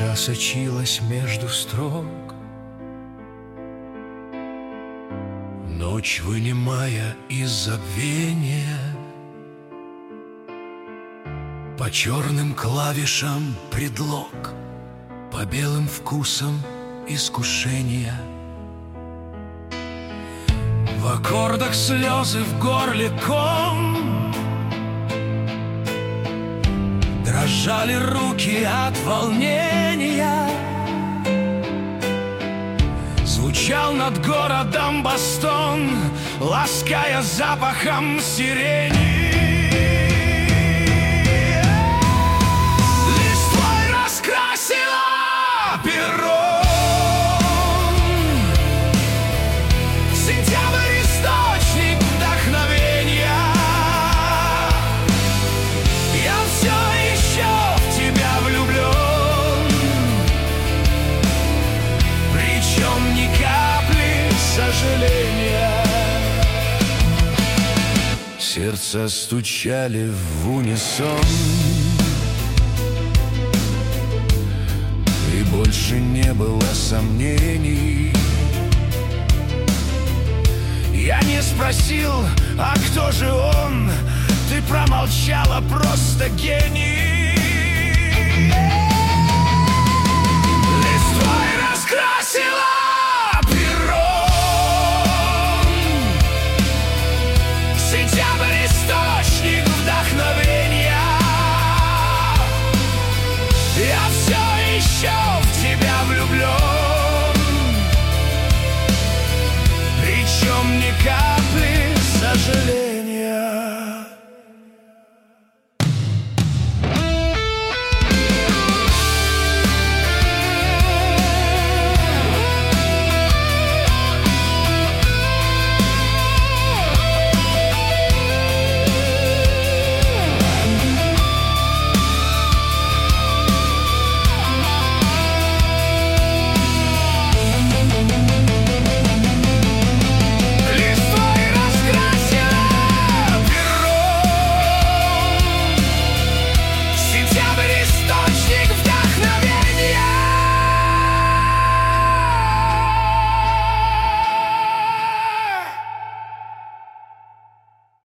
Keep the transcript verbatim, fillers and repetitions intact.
Душа сочилась между строк. Ночь, вынимая из забвения, по черным клавишам предлог, по белым вкусам искушения. В аккордах слезы, в горле ком, дрожали руки от волнения. Звучал над городом бастон, лаская запахом сирени. Листвой раскрасила перрон. Сентябрь — источник вдохновения. Я все еще в тебя влюблен, причем ни капли сожаления. Сердца стучали в унисон, и больше не было сомнений. Я не спросил, а кто же он? Ты промолчала, просто гений.